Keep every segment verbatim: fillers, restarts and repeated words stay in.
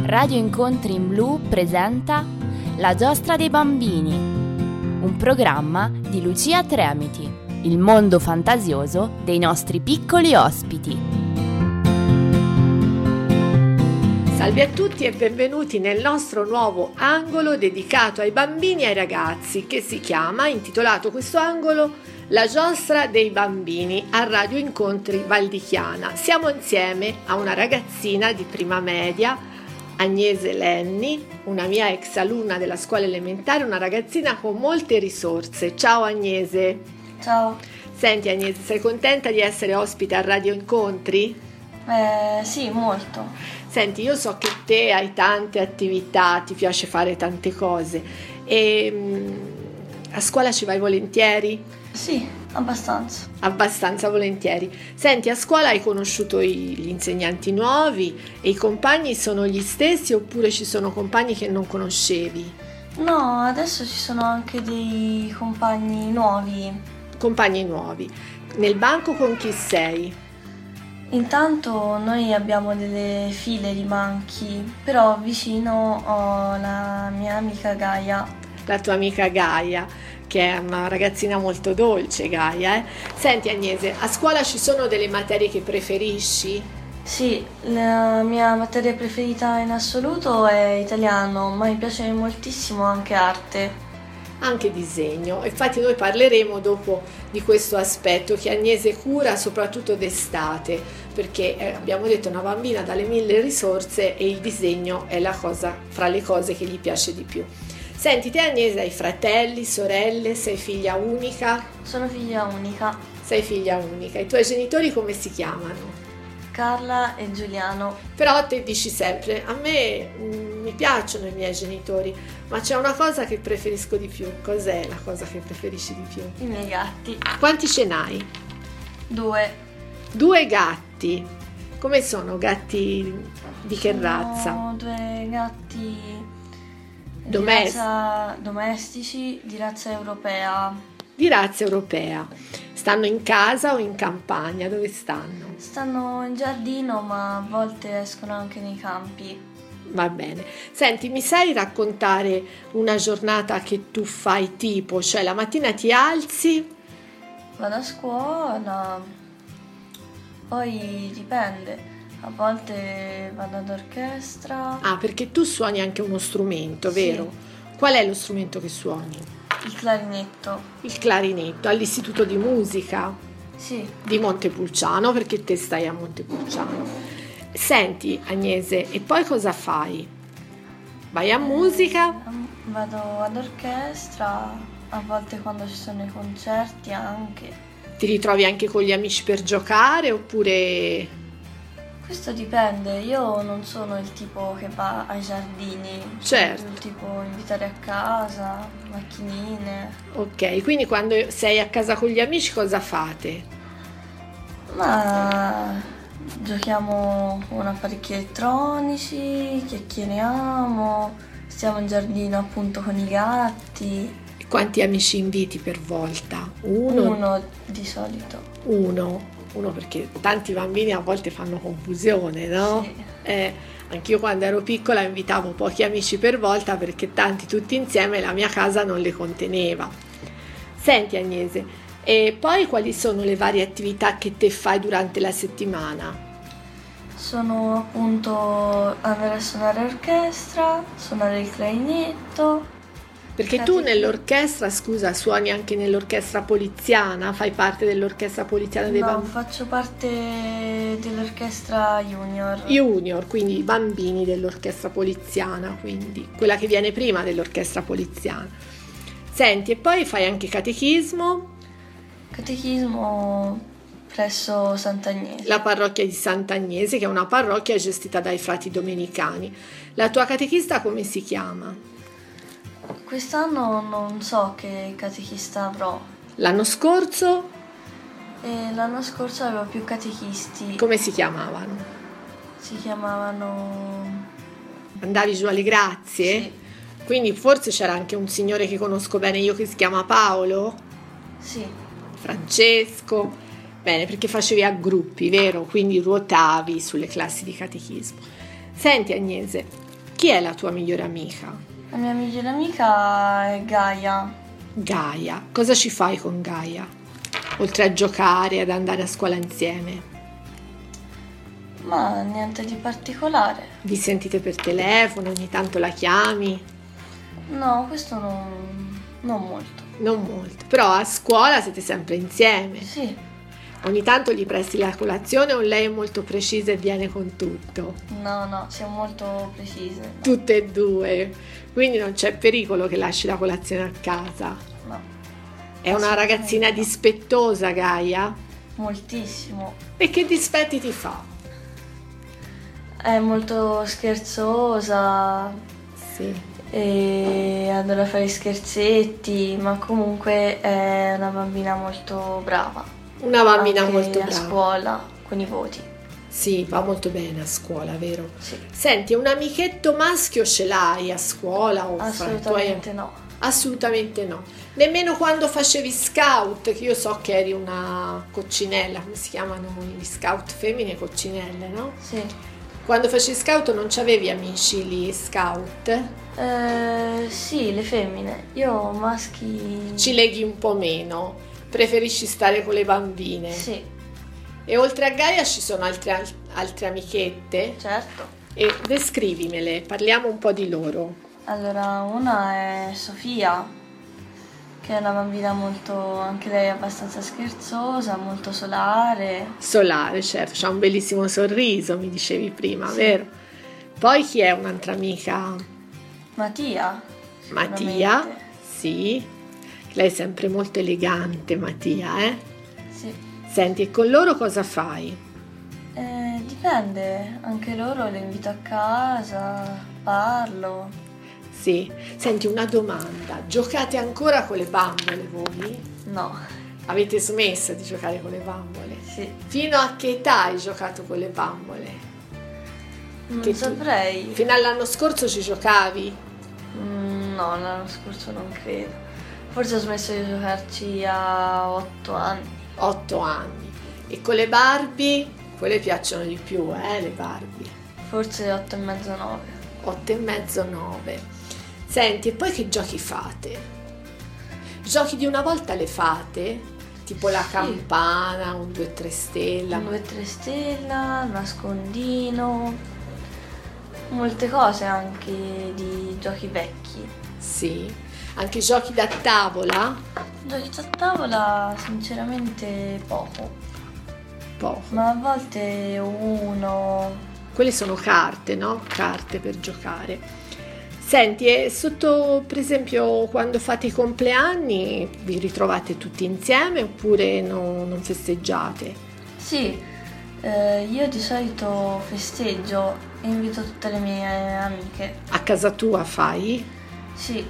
Radio Incontri in Blu presenta La giostra dei bambini, un programma di Lucia Tremiti, il mondo fantasioso dei nostri piccoli ospiti. Salve a tutti e benvenuti nel nostro nuovo angolo dedicato ai bambini e ai ragazzi, che si chiama, intitolato questo angolo, La giostra dei bambini a Radio Incontri Val di Chiana. Siamo insieme a una ragazzina di prima media, Agnese Lenni, una mia ex alunna della scuola elementare, una ragazzina con molte risorse. Ciao Agnese. Ciao. Senti Agnese, sei contenta di essere ospite a Radio Incontri? Eh, sì, molto. Senti, io so che te hai tante attività, ti piace fare tante cose e mh, a scuola ci vai volentieri? Sì, abbastanza. Abbastanza volentieri. Senti, a scuola hai conosciuto i, gli insegnanti nuovi e i compagni sono gli stessi oppure ci sono compagni che non conoscevi? No, adesso ci sono anche dei compagni nuovi. Compagni nuovi. Nel banco con chi sei? Intanto noi abbiamo delle file di banchi, però vicino ho la mia amica Gaia. La tua amica Gaia, che è una ragazzina molto dolce, Gaia. Eh? Senti Agnese, a scuola ci sono delle materie che preferisci? Sì, la mia materia preferita in assoluto è italiano, ma mi piace moltissimo anche arte. Anche disegno. Infatti noi parleremo dopo di questo aspetto che Agnese cura soprattutto d'estate, perché eh, abbiamo detto è una bambina dalle mille risorse e il disegno è la cosa fra le cose che gli piace di più. Senti, te Agnese hai fratelli, sorelle, sei figlia unica? Sono figlia unica. Sei figlia unica. I tuoi genitori come si chiamano? Carla e Giuliano. Però te dici sempre, a me mh, mi piacciono i miei genitori, ma c'è una cosa che preferisco di più. Cos'è la cosa che preferisci di più? I miei gatti. Quanti ce n'hai? Due. Due gatti. Come sono? Gatti di che Sono razza? Due gatti Domest- di razza domestici di razza europea. Di razza europea. Stanno in casa o in campagna? Dove stanno? Stanno in giardino, ma a volte escono anche nei campi. Va bene. Senti, mi sai raccontare una giornata che tu fai tipo? Cioè la mattina ti alzi? Vado a scuola, poi dipende. A volte vado ad orchestra. Ah, perché tu suoni anche uno strumento, vero? Sì. Qual è lo strumento che suoni? Il clarinetto. Il clarinetto, all'Istituto di Musica Sì. di Montepulciano, perché te stai a Montepulciano. Senti Agnese, e poi cosa fai? Vai a musica? Vado ad orchestra, a volte quando ci sono i concerti anche. Ti ritrovi anche con gli amici per giocare oppure... Questo dipende, io non sono il tipo che va ai giardini, Certo. sono il tipo invitare a casa, macchinine. Ok, quindi quando sei a casa con gli amici cosa fate? Ma giochiamo con apparecchi elettronici, chiacchieriamo, stiamo in giardino appunto con i gatti. E quanti amici inviti per volta? Uno? Uno di solito. Uno. Uno perché tanti bambini a volte fanno confusione, no? Sì. Eh, anch'io quando ero piccola invitavo pochi amici per volta perché tanti tutti insieme la mia casa non le conteneva. Senti Agnese, e poi quali sono le varie attività che te fai durante la settimana? Sono appunto andare a suonare orchestra, suonare il clarinetto. Perché tu nell'orchestra, scusa, suoni anche nell'orchestra poliziana? Fai parte dell'orchestra poliziana dei No, bambini? faccio parte dell'orchestra junior. Junior, quindi i bambini dell'orchestra poliziana, quindi quella che viene prima dell'orchestra poliziana. Senti, e poi fai anche catechismo? Catechismo presso Sant'Agnese. La parrocchia di Sant'Agnese, che è una parrocchia gestita dai frati domenicani. La tua catechista come si chiama? Quest'anno non so che catechista avrò. L'anno scorso E l'anno scorso avevo più catechisti. come si chiamavano? Si chiamavano... Andavi giù alle grazie? Sì. Quindi forse c'era anche un signore che conosco bene io che si chiama Paolo? Sì. Francesco? Bene, perché facevi a gruppi, vero? Quindi ruotavi sulle classi di catechismo. Senti Agnese, Chi è la tua migliore amica? La mia migliore amica è Gaia. Gaia. Cosa ci fai con Gaia? Oltre a giocare, ad andare a scuola insieme? Ma niente di particolare. Vi sentite per telefono, ogni tanto la chiami? No, questo non, non molto. Non molto, però a scuola siete sempre insieme. Sì. Ogni tanto gli presti la colazione o lei è molto precisa e viene con tutto? No, no, siamo molto precise. Tutte e due, quindi non c'è pericolo che lasci la colazione a casa. No. È una ragazzina dispettosa, Gaia? Moltissimo. E che dispetti ti fa? È molto scherzosa. Sì. E adora fare scherzetti, ma comunque è una bambina molto brava. Una bambina Anche molto a brava. scuola con i voti. Sì, va molto bene a scuola, vero? Sì. Senti, un amichetto maschio ce l'hai a scuola? O Assolutamente no. Assolutamente no. Nemmeno quando facevi scout, che io so che eri una coccinella, come si chiamano gli scout femmine? Coccinelle, no? Sì. Quando facevi scout non c'avevi amici lì scout? Eh, sì, le femmine. Io maschi... Ci leghi un po' meno, preferisci stare con le bambine? Sì, E oltre a Gaia ci sono altre, altre amichette? certo. E descrivimele, parliamo un po' di loro. Allora, una è Sofia, che è una bambina molto, anche lei abbastanza scherzosa, molto solare. Solare, certo, c'ha un bellissimo sorriso, mi dicevi prima, Sì. vero? Poi chi è un'altra amica? Mattia. Mattia, sicuramente. sì. Lei è sempre molto elegante, Mattia, eh? Sì. Senti, e con loro cosa fai? Eh, dipende, anche loro le invito a casa, parlo. Sì. Senti, una domanda. Giocate ancora con le bambole voi? No, Avete smesso di giocare con le bambole? sì. Fino a che età hai giocato con le bambole? Non Che tu- saprei. Fino all'anno scorso ci giocavi? Mm, no, l'anno scorso non credo. Forse ho smesso di giocarci a otto anni. Otto anni. E con le Barbie? Quelle piacciono di più, eh, le Barbie. Forse otto e mezzo, nove. Otto e mezzo, nove. Senti, e poi che giochi fate? Giochi di una volta le fate? Tipo la Sì. campana, un due tre stella. Un due tre stella, nascondino, molte cose anche di giochi vecchi. Sì. Anche giochi da tavola? Giochi a tavola sinceramente poco, Poco. ma a volte uno. Quelle sono carte, no? Carte per giocare. Senti, e sotto, per esempio, quando fate i compleanni, vi ritrovate tutti insieme oppure no- non festeggiate? Sì, eh, io di solito festeggio e invito tutte le mie amiche. A casa tua fai? Sì,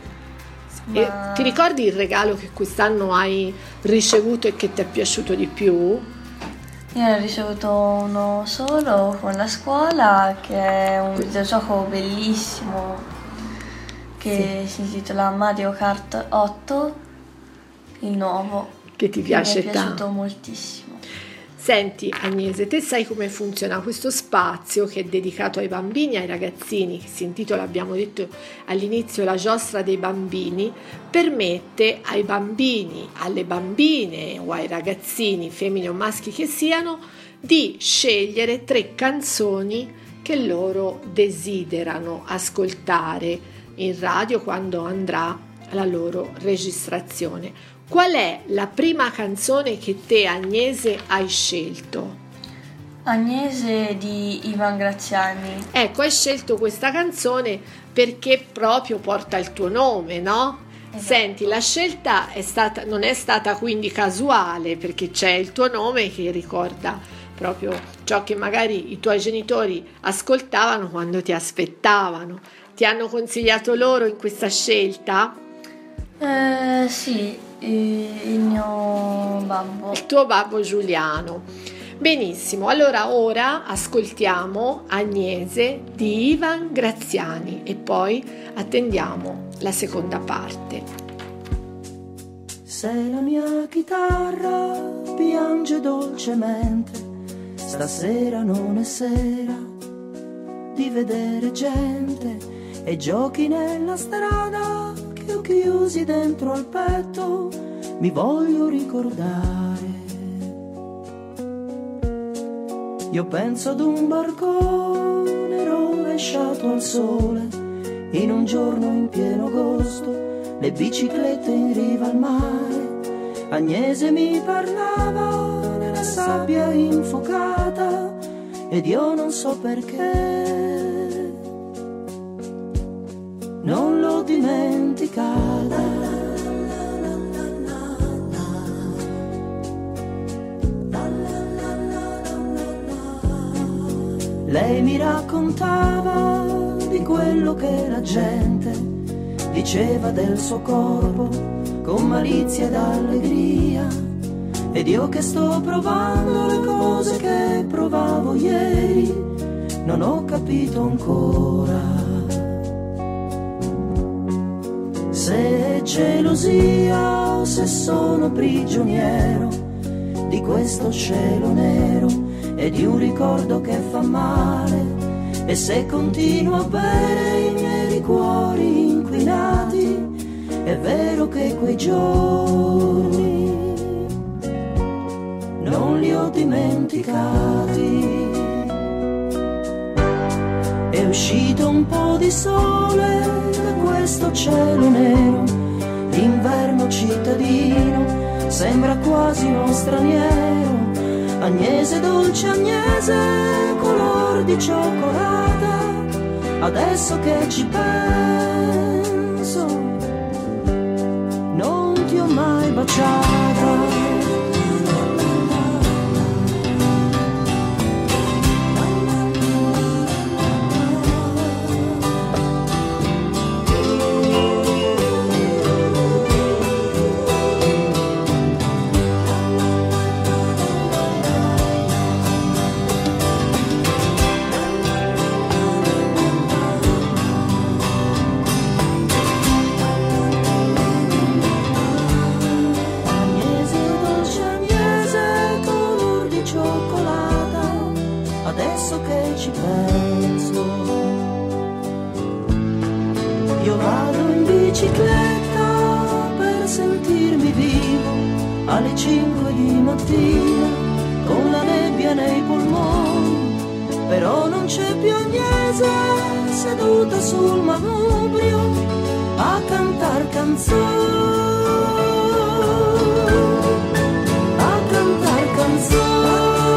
E ma ti ricordi il regalo che quest'anno hai ricevuto e che ti è piaciuto di più? io ne ho ricevuto uno solo con la scuola, che è un videogioco bellissimo che si intitola Mario Kart otto, il nuovo, Che ti che piace mi è piaciuto tanto? moltissimo. Senti Agnese, te sai come funziona questo spazio che è dedicato ai bambini e ai ragazzini, che si intitola, abbiamo detto all'inizio, La giostra dei bambini, permette ai bambini, alle bambine o ai ragazzini, femmine o maschi che siano, di scegliere tre canzoni che loro desiderano ascoltare in radio quando andrà la loro registrazione. Qual è la prima canzone che te, Agnese, hai scelto? Agnese di Ivan Graziani. Ecco, hai scelto questa canzone perché proprio porta il tuo nome, no? Esatto. Senti, la scelta è stata, non è stata quindi casuale, perché c'è il tuo nome che ricorda proprio ciò che magari i tuoi genitori ascoltavano quando ti aspettavano. Ti hanno consigliato loro in questa scelta? Eh, sì, il mio babbo. Il tuo babbo Giuliano. Benissimo, allora ora ascoltiamo Agnese di Ivan Graziani e poi attendiamo la seconda parte. Se la mia chitarra piange dolcemente, stasera non è sera di vedere gente e giochi nella strada che ho chiusi dentro al petto, mi voglio ricordare. Io penso ad un barcone rovesciato al sole, in un giorno in pieno agosto, le biciclette in riva al mare. Agnese mi parlava nella sabbia infuocata ed io non so perché non l'ho dimenticata. Lei mi raccontava di quello che la gente diceva del suo corpo con malizia ed allegria, ed io che sto provando le cose che provavo ieri non ho capito ancora se è gelosia o se sono prigioniero di questo cielo nero e di un ricordo che fa male, e se continuo a bere i miei liquori inquinati. È vero che quei giorni non li ho dimenticati. È uscito un po' di sole da questo cielo nero, l'inverno cittadino sembra quasi uno straniero. Agnese, dolce Agnese, color di cioccolata, adesso che ci penso non ti ho mai baciata. Io vado in bicicletta per sentirmi vivo alle cinque di mattina con la nebbia nei polmoni, però non c'è più Agnese seduta sul manubrio a cantar canzoni, a cantar canzoni.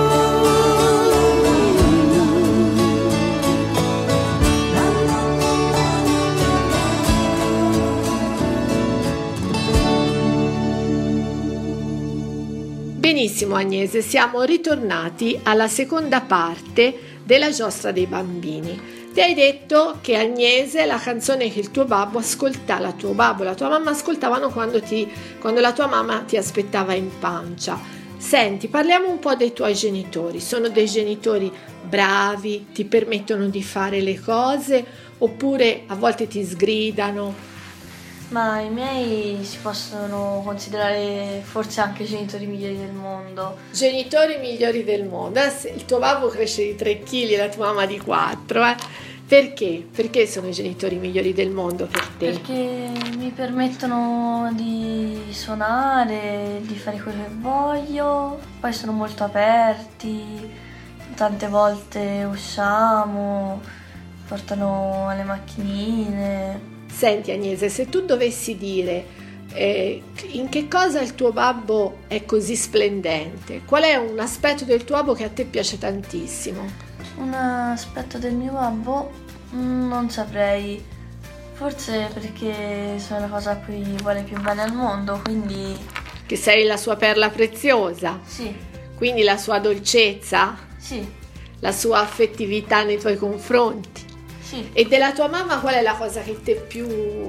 Benissimo Agnese, siamo ritornati alla seconda parte della giostra dei bambini. Ti hai detto che Agnese, la canzone che il tuo babbo ascoltava, il tuo babbo e la tua mamma ascoltavano quando, ti, quando la tua mamma ti aspettava in pancia. Senti, parliamo un po' dei tuoi genitori. Sono dei genitori bravi, ti permettono di fare le cose oppure a volte ti sgridano? Ma i miei si possono considerare forse anche genitori migliori del mondo. Genitori migliori del mondo. Il tuo babbo cresce di tre chili e la tua mamma di quattro. Eh? Perché? Perché sono i genitori migliori del mondo per te? Perché mi permettono di suonare, di fare quello che voglio. Poi sono molto aperti. Tante volte usciamo, portano le macchinine. Senti Agnese, se tu dovessi dire eh, in che cosa il tuo babbo è così splendente, qual è un aspetto del tuo babbo che a te piace tantissimo? Un aspetto del mio babbo non saprei, forse perché sono la cosa a cui vuole più bene al mondo, quindi... Che sei la sua perla preziosa? Sì. Quindi la sua dolcezza? Sì. La sua affettività nei tuoi confronti? Sì. E della tua mamma qual è la cosa che te più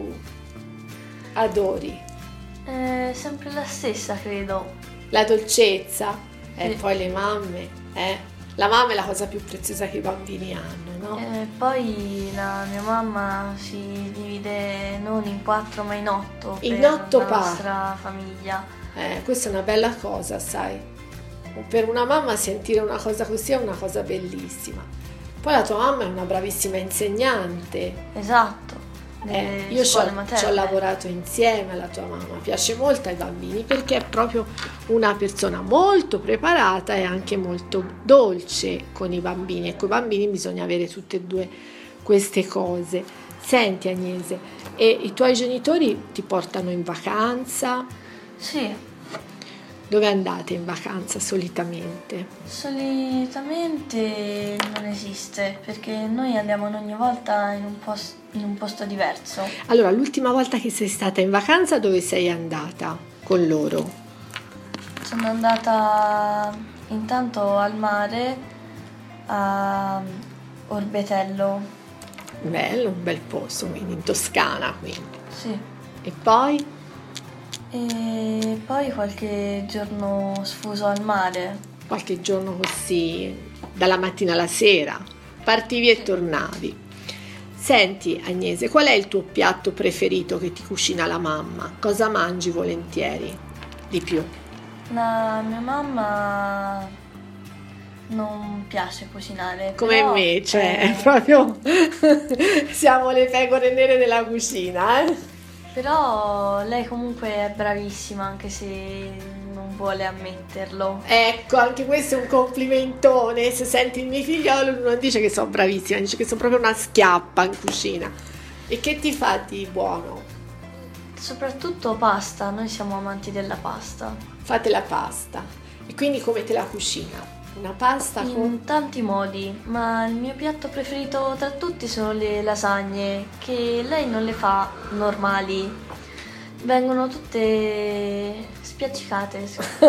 adori? È sempre la stessa, credo. La dolcezza? E Sì. poi le mamme, eh? La mamma è la cosa più preziosa che i bambini hanno, no? E poi la mia mamma si divide non in quattro ma in otto In per otto la pa- nostra famiglia. Eh, questa è una bella cosa, sai? Per una mamma sentire una cosa così è una cosa bellissima. Poi la tua mamma è una bravissima insegnante. Esatto. Eh, io ci ho, ci ho lavorato insieme alla tua mamma, piace molto ai bambini perché è proprio una persona molto preparata e anche molto dolce con i bambini, e con i bambini bisogna avere tutte e due queste cose. Senti Agnese, e i tuoi genitori ti portano in vacanza? Sì. Dove andate in vacanza solitamente? Solitamente non esiste, perché noi andiamo ogni volta in un, post, in un posto diverso. Allora, l'ultima volta che sei stata in vacanza, dove sei andata con loro? Sono andata intanto al mare a Orbetello. Bello, un bel posto, quindi in Toscana, quindi. Sì. E poi? E poi qualche giorno sfuso al mare. Qualche giorno così, dalla mattina alla sera, partivi e tornavi. Senti Agnese, qual è il tuo piatto preferito che ti cucina la mamma? Cosa mangi volentieri di più? La mia mamma non piace cucinare. Come però, me, cioè, eh, è proprio siamo le pecore nere della cucina, eh? Però lei comunque è bravissima, anche se non vuole ammetterlo. Ecco, anche questo è un complimentone. Se senti il mio figliolo, lui non dice che sono bravissima, dice che sono proprio una schiappa in cucina. E che ti fa di buono? Soprattutto pasta, noi siamo amanti della pasta. Fate la pasta. E quindi come te la cucina? Una pasta In con... tanti modi, ma il mio piatto preferito tra tutti sono le lasagne, che lei non le fa normali, vengono tutte spiaccicate,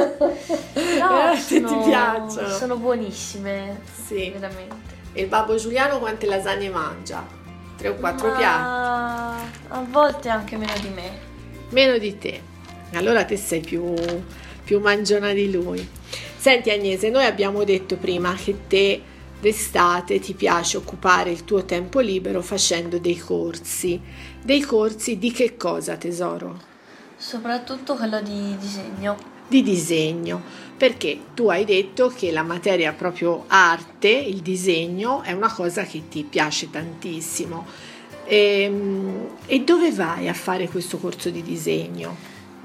però Eh, se ti sono, piacciono. sono buonissime, Sì. veramente. E il babbo Giuliano quante lasagne mangia? Tre o quattro Ma piatti? a volte anche meno di me. Meno di te. Allora te sei più, più mangiona di lui. Senti Agnese, noi abbiamo detto prima che te d'estate ti piace occupare il tuo tempo libero facendo dei corsi. Dei corsi di che cosa, tesoro? Soprattutto quello di disegno. Di disegno, perché tu hai detto che la materia proprio arte, il disegno, è una cosa che ti piace tantissimo. E, e dove vai a fare questo corso di disegno?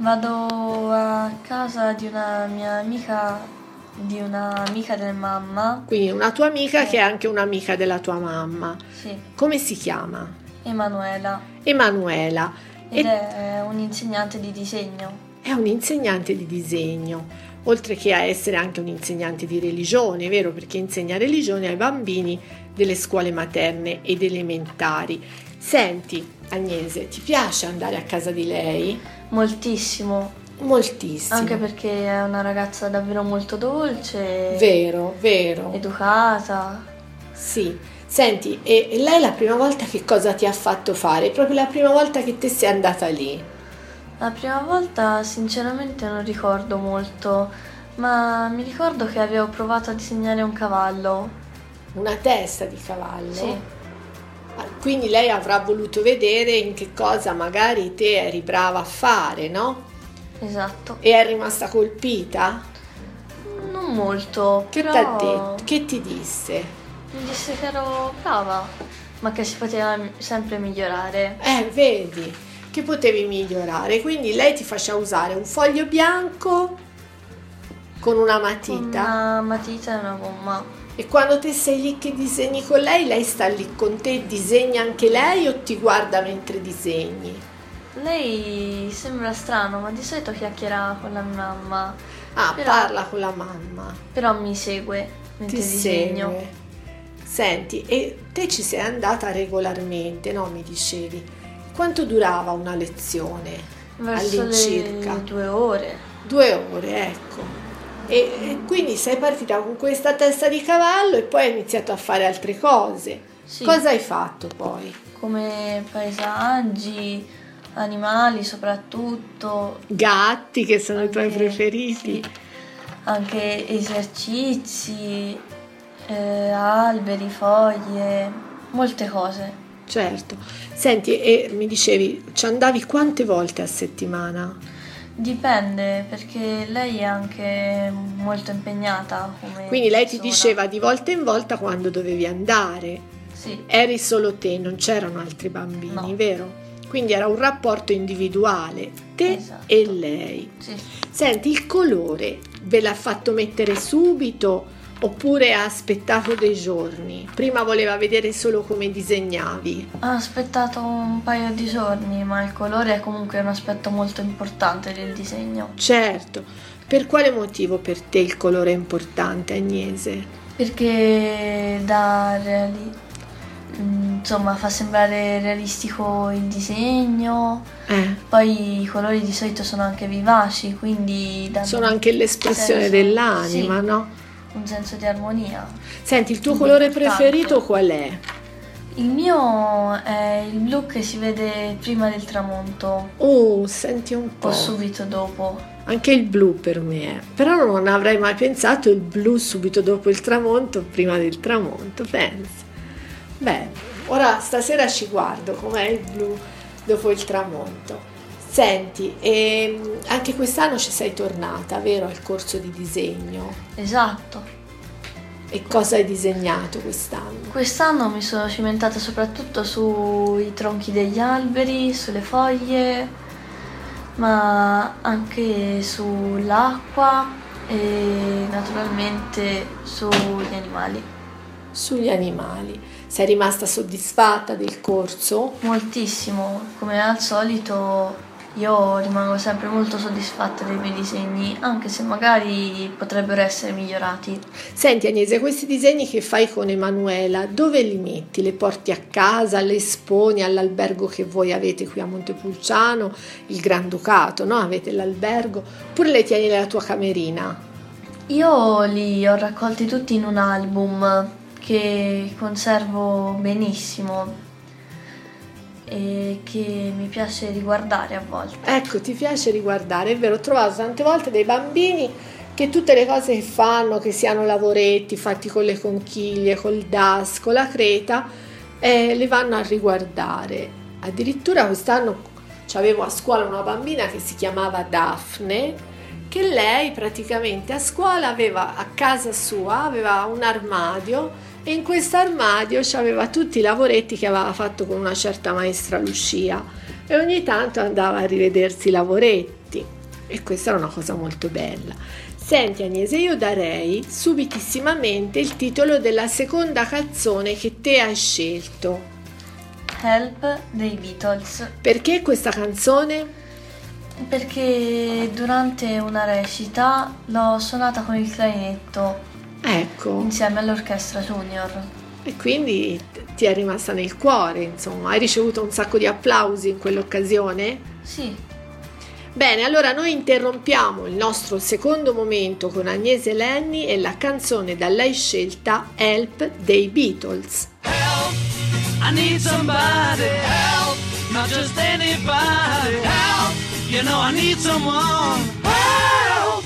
Vado a casa di una mia amica, di un'amica della mamma. Quindi una tua amica Sì. che è anche un'amica della tua mamma. Sì, Come si chiama? Emanuela. Emanuela. Ed E è un insegnante di disegno. è un insegnante di disegno, oltre che a essere anche un insegnante di religione, vero? Perché insegna religione ai bambini delle scuole materne ed elementari. Senti, Agnese, ti piace andare a casa di lei? Moltissimo, Moltissimo. anche perché è una ragazza davvero molto dolce, Vero, vero. educata. Sì. Senti, e e lei la prima volta che cosa ti ha fatto fare? Proprio la prima volta che te sei andata lì? La prima volta sinceramente non ricordo molto, ma mi ricordo che avevo provato a disegnare un cavallo. Una testa di cavallo? Sì, Ah, quindi lei avrà voluto vedere in che cosa magari te eri brava a fare, no? esatto. E è rimasta colpita? Non molto, Che però ti ha detto? Che ti disse? mi disse che ero brava, ma che si poteva mi- sempre migliorare. Eh, vedi, che potevi migliorare. Quindi lei ti faceva usare un foglio bianco con una matita. Una matita e una gomma. E quando te sei lì che disegni con lei, lei sta lì con te, disegna anche lei o ti guarda mentre disegni? Lei sembra strano, ma di solito chiacchiera con la mia mamma. Ah, Però- parla con la mamma, Però mi segue mentre ti disegno. segue. Senti, e te ci sei andata regolarmente, no? Mi dicevi. Quanto durava una lezione? Verso All'incirca? le due ore. Due ore, ecco. E, e quindi sei partita con questa testa di cavallo e poi hai iniziato a fare altre cose. Sì. Cosa hai fatto poi? Come paesaggi, animali soprattutto. Gatti, che sono i tuoi Anche- preferiti. sì. Anche esercizi, eh, alberi, foglie, molte cose. Certo. Senti, e mi dicevi, ci andavi quante volte a settimana? Dipende, perché lei è anche molto impegnata come Quindi lei ti persona. diceva di volta in volta quando dovevi andare. Sì, Eri solo te, non c'erano altri bambini, No. vero? Quindi era un rapporto individuale, te Esatto. e lei. sì. Senti, il colore ve l'ha fatto mettere subito oppure ha aspettato dei giorni? Prima voleva vedere solo come disegnavi. Ho aspettato un paio di giorni, ma il colore è comunque un aspetto molto importante del disegno. Certo, per quale motivo per te il colore è importante, Agnese? Perché da reali- mm, insomma, fa sembrare realistico il disegno. Eh, Poi i colori di solito sono anche vivaci, quindi danno sono anche l'espressione senso- dell'anima, sì, no? un senso di armonia. Senti, il tuo Quindi colore importante. preferito qual è? Il mio è il blu che si vede prima del tramonto Oh, senti un po'. o subito dopo. Anche il blu per me è. Però non avrei mai pensato il blu subito dopo il tramonto, prima del tramonto, pensa. Beh, ora stasera ci guardo com'è il blu dopo il tramonto. Senti, ehm, anche quest'anno ci sei tornata, vero, al corso di disegno? Esatto. E cosa hai disegnato quest'anno? Quest'anno mi sono cimentata soprattutto sui tronchi degli alberi, sulle foglie, ma anche sull'acqua e naturalmente sugli animali. Sugli animali. Sei rimasta soddisfatta del corso? Moltissimo, come al solito io rimango sempre molto soddisfatta dei miei disegni, anche se magari potrebbero essere migliorati. Senti Agnese, questi disegni che fai con Emanuela, dove li metti? Le porti a casa, le esponi all'albergo che voi avete qui a Montepulciano, il Granducato, no? Avete l'albergo, oppure le tieni nella tua camerina? Io li ho raccolti tutti in un album che conservo benissimo e che mi piace riguardare a volte. Ecco, ti piace riguardare, è vero, ho trovato tante volte dei bambini che tutte le cose che fanno, che siano lavoretti fatti con le conchiglie, col das, con la creta, eh, le vanno a riguardare. Addirittura quest'anno c'avevo a scuola una bambina che si chiamava Daphne, che lei praticamente a scuola aveva, a casa sua, aveva un armadio e in questo armadio c'aveva tutti i lavoretti che aveva fatto con una certa maestra Lucia e ogni tanto andava a rivedersi i lavoretti e questa era una cosa molto bella. Senti Agnese, io darei subitissimamente il titolo della seconda canzone che te hai scelto. Help dei Beatles. Perché questa canzone? Perché durante una recita l'ho suonata con il clarinetto Ecco, insieme all'orchestra junior. e quindi ti è rimasta nel cuore, insomma, hai ricevuto un sacco di applausi in quell'occasione? Sì, Bene, allora noi interrompiamo il nostro secondo momento con Agnese Lenni e la canzone da lei scelta Help dei Beatles. Help, I need somebody, help, not just anybody, help, you know I need someone, help.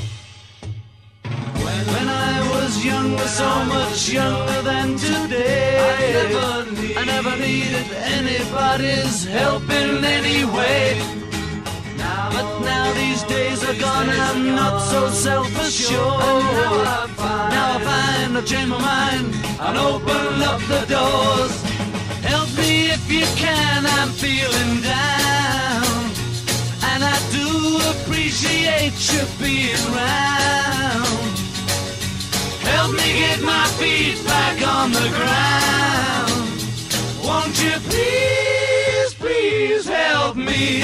When, when I was younger, so much younger than today, I never, need, I never needed anybody's help in any way. But now these days are gone and I'm not so self-assured. Now I find, now I find I've changed my mind and open up the doors. Help me if you can, I'm feeling down, and I do appreciate you being round. Help me get my feet back on the ground. Won't you please, please help me?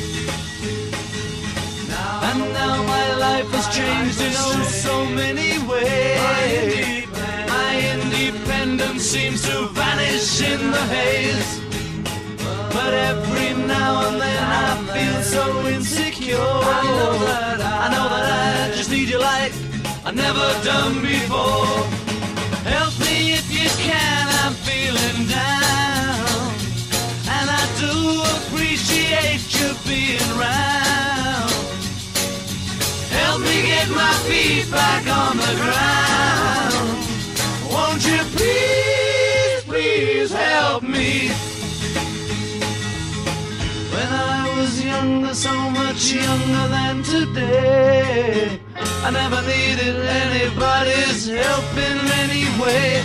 And now my life has changed in oh so many ways. My independence seems to vanish in the haze. But every now and then I feel so insecure. I know that I, I know that I just need you like I've never done before. Help me if you can, I'm feeling down, and I do appreciate you being round. Help me get my feet back on the ground. Won't you please, please help me? When I was younger, so much younger than today. I never needed anybody's help in any way.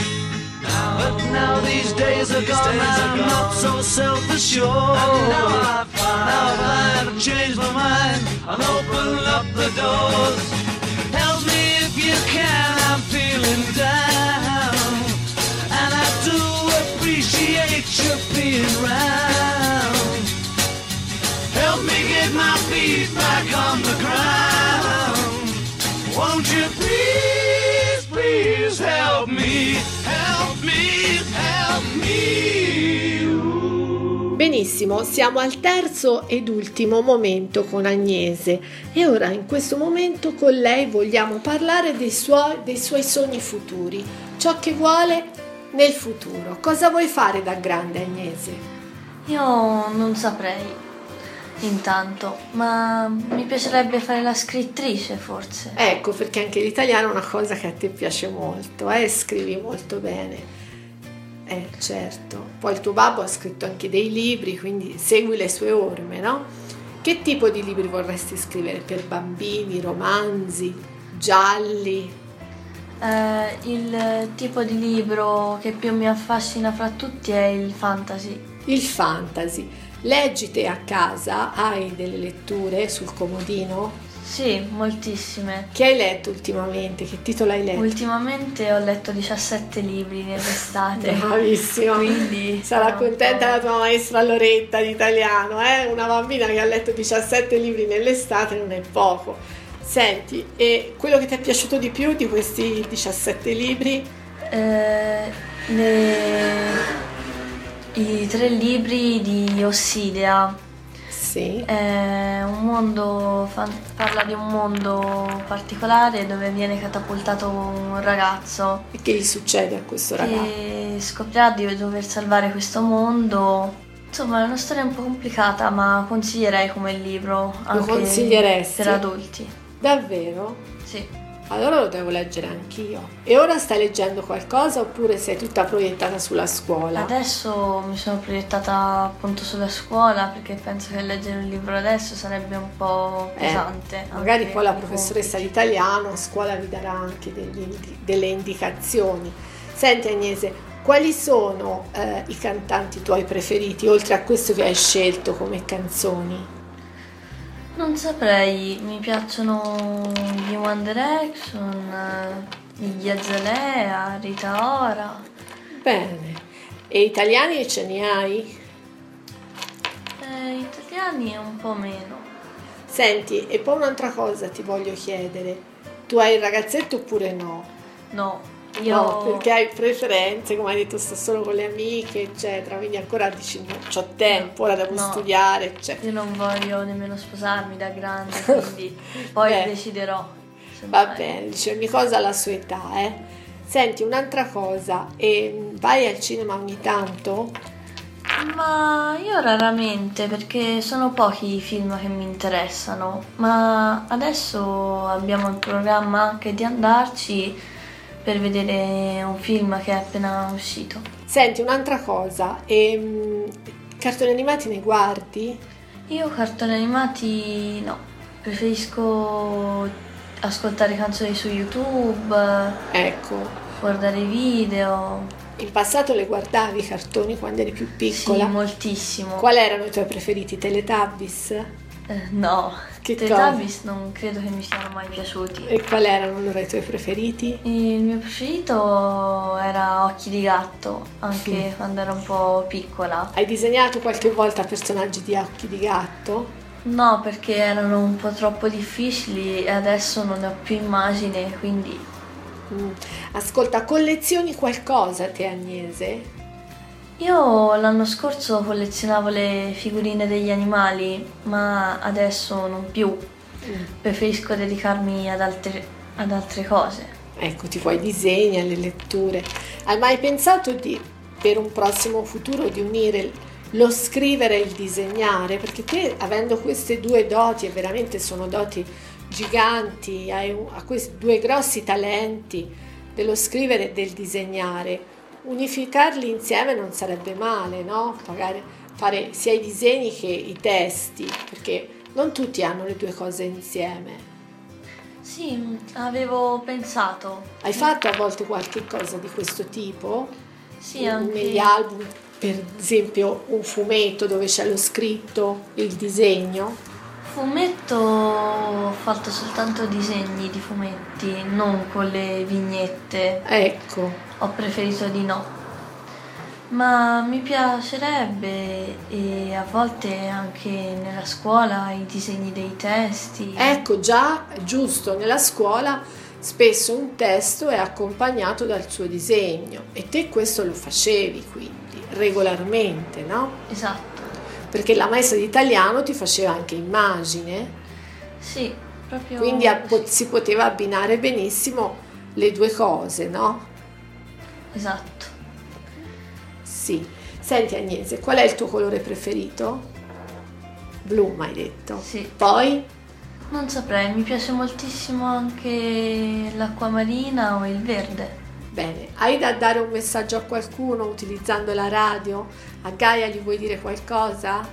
But now these days are gone, I'm not so self-assured. Now I find I've changed my mind and open up the doors. Help me if you can, I'm feeling down, and I do appreciate you being round. Help me get my feet back on the ground. Won't you please, please help me, help me, help me. Ooh. Benissimo, siamo al terzo ed ultimo momento con Agnese e ora in questo momento con lei vogliamo parlare dei suoi, dei suoi sogni futuri, ciò che vuole nel futuro. Cosa vuoi fare da grande, Agnese? Io non saprei intanto, ma mi piacerebbe fare la scrittrice forse. Ecco, perché anche l'italiano è una cosa che a te piace molto, eh? Scrivi molto bene. Eh, certo. Poi il tuo babbo ha scritto anche dei libri, quindi segui le sue orme, no? Che tipo di libri vorresti scrivere? Per bambini, romanzi, gialli? Eh, il tipo di libro che più mi affascina fra tutti è il fantasy. Il fantasy. Leggi te a casa? Hai delle letture sul comodino? Sì, moltissime. Che hai letto ultimamente? Che titolo hai letto? Ultimamente ho letto diciassette libri nell'estate. Bravissimo. Quindi sarà contenta la tua maestra Loretta di italiano, eh? Una bambina che ha letto diciassette libri nell'estate non è poco. Senti, e quello che ti è piaciuto di più di questi diciassette libri? Eh, le... I tre libri di Ossidea. Sì. È un mondo, parla di un mondo particolare dove viene catapultato un ragazzo. E che gli succede a questo ragazzo? Che scoprirà di dover salvare questo mondo. Insomma, è una storia un po' complicata, ma consiglierei come libro anche Lo consiglieresti? per adulti. Davvero? Sì. Allora lo devo leggere anch'io. E ora stai leggendo qualcosa oppure sei tutta proiettata sulla scuola? Adesso mi sono proiettata appunto sulla scuola perché penso che leggere un libro adesso sarebbe un po' pesante. Eh, magari poi la un po' professoressa di italiano a scuola vi darà anche degli indi- delle indicazioni. Senti Agnese, quali sono eh, i cantanti tuoi preferiti, oltre a questo che hai scelto come canzoni? Non saprei, mi piacciono gli One Direction, eh, gli Azalea, Rita Ora. Bene. E italiani ce ne hai? Eh, italiani un po' meno. Senti, e poi un'altra cosa ti voglio chiedere. Tu hai il ragazzetto oppure no? No, io... No, perché hai preferenze, come hai detto, sto solo con le amiche, eccetera, quindi ancora dici no, c'ho tempo, ora devo No. studiare, eccetera. Io non voglio nemmeno sposarmi da grande, quindi poi Beh, deciderò. se Va mai. bene, dice ogni cosa alla sua età, eh. Senti, un'altra cosa, e vai al cinema ogni tanto? Ma io raramente, perché sono pochi i film che mi interessano, ma adesso abbiamo il programma anche di andarci per vedere un film che è appena uscito. Senti, un'altra cosa, e, cartoni animati ne guardi? Io cartoni animati no, preferisco ascoltare canzoni su YouTube, Ecco, guardare video. in passato le guardavi i cartoni quando eri più piccola? Sì, moltissimo. Quali erano i tuoi preferiti? Teletubbies? Eh, no, Che Teletubbies non credo che mi siano mai piaciuti. E quali erano allora i tuoi preferiti? Il mio preferito era Occhi di gatto, anche quando ero un po' piccola. Hai disegnato qualche volta personaggi di Occhi di gatto? No, perché erano un po' troppo difficili e adesso non ne ho più immagine, quindi... Mm. Ascolta, collezioni qualcosa te, Agnese? Io l'anno scorso collezionavo le figurine degli animali, ma adesso non più. Preferisco dedicarmi ad altre, ad altre cose. Ecco, tipo ai disegni, alle letture. Hai mai pensato di, per un prossimo futuro, di unire lo scrivere e il disegnare? Perché te, avendo queste due doti, e veramente sono doti giganti, hai un, a questi due grossi talenti dello scrivere e del disegnare, unificarli insieme non sarebbe male, no? Magari, fare sia i disegni che i testi, perché non tutti hanno le due cose insieme. Sì, avevo pensato. Hai fatto a volte qualche cosa di questo tipo? Sì, anche negli album, per esempio un fumetto dove c'è lo scritto, il disegno? Fumetto ho fatto soltanto disegni di fumetti, non con le vignette. Ecco. Ho preferito di no. Ma mi piacerebbe, e a volte anche nella scuola, i disegni dei testi. Ecco, già, giusto, nella scuola spesso un testo è accompagnato dal suo disegno e te questo lo facevi quindi regolarmente, no? Esatto. Perché la maestra di italiano ti faceva anche immagine. Sì, proprio. Quindi si poteva abbinare benissimo le due cose, no? Esatto. Sì. Senti Agnese, qual è il tuo colore preferito? Blu, mi hai detto. Sì. Poi? Non saprei, mi piace moltissimo anche l'acqua marina o il verde. Bene, hai da dare un messaggio a qualcuno utilizzando la radio? A Gaia gli vuoi dire qualcosa?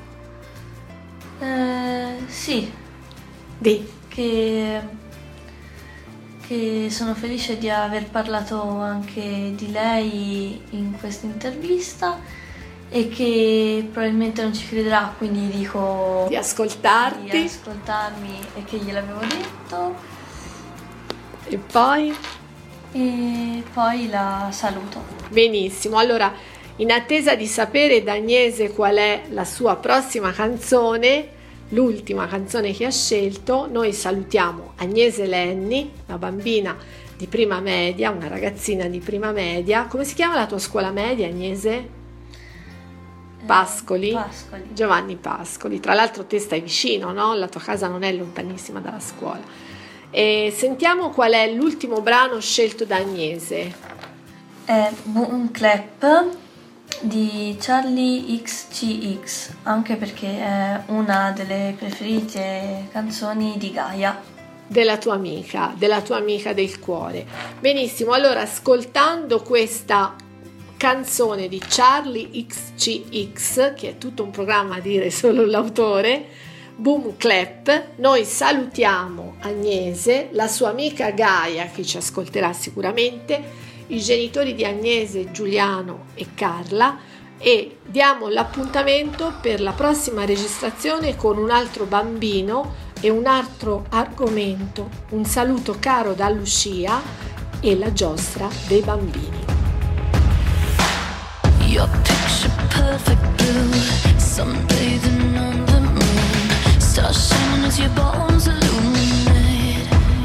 Eh, sì. Di. Che, che sono felice di aver parlato anche di lei in questa intervista e che probabilmente non ci crederà, quindi dico di ascoltarti, di ascoltarmi e che gliel'avevo detto. E poi? E poi la saluto. Benissimo, allora in attesa di sapere da Agnese qual è la sua prossima canzone, l'ultima canzone che ha scelto, noi salutiamo Agnese Lenni, una bambina di prima media, una ragazzina di prima media. Come si chiama la tua scuola media, Agnese? Pascoli? Eh, Pascoli. Giovanni Pascoli. Tra l'altro te stai vicino, no? La tua casa non è lontanissima dalla scuola. E sentiamo qual è l'ultimo brano scelto da Agnese. È Boom Clap di Charlie X C X, anche perché è una delle preferite canzoni di Gaia. Della tua amica, della tua amica del cuore. Benissimo, allora ascoltando questa canzone di Charlie X C X, che è tutto un programma a dire solo l'autore, Boom Clap, noi salutiamo Agnese, la sua amica Gaia che ci ascolterà sicuramente, i genitori di Agnese, Giuliano e Carla, e diamo l'appuntamento per la prossima registrazione con un altro bambino e un altro argomento. Un saluto caro da Lucia e la giostra dei bambini. Your picture perfect blue, sunbathing on the moon, stars shining as your bones illuminate.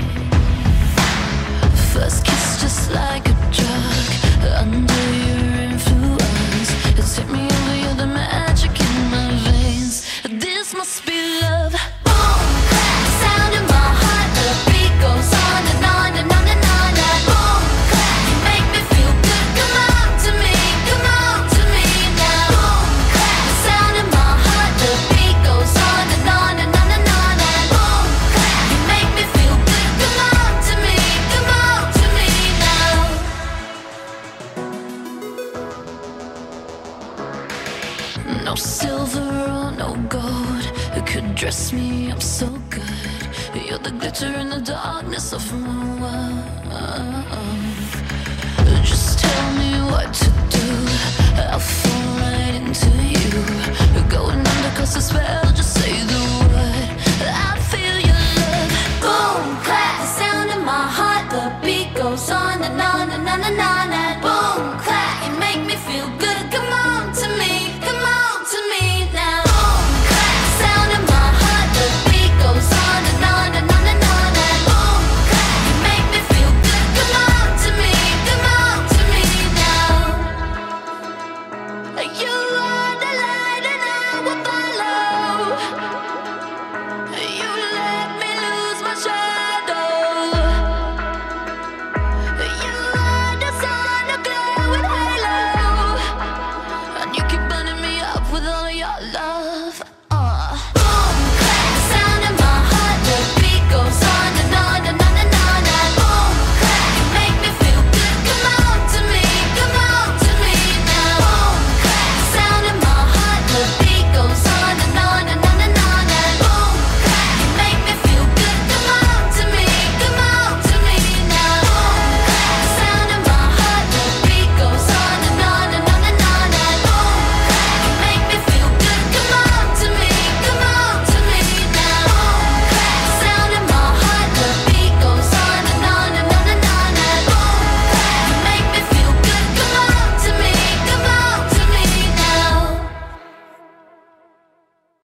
First kiss just like a drug, under your influence, it's hit me over, you're the magic in my veins. This must be love. Boom, clap, sound in my heart, the beat goes on and on and on and on. And boom, clap, you make me feel good. Come on to me, come on to me now. Boom, clap, sound in my heart, the beat goes on and on and on and on. And boom, clap, you make me feel good. Come on to me, come on to me now. No silver or no gold could dress me up so good. You're the glitter in the darkness of my world. Just tell me what to do, I'll fall right into you. Going under cause the spell, just say the word, I feel your love. Boom, clap, the sound in my heart, the beat goes on and on and on and on. And boom, clap, you make me feel good. Come on to me, come on to me now. Boom, clap, sound in my heart, the beat goes on and on and on and on. And boom, clap, you make me feel good. Come on to me, come on to me now. You are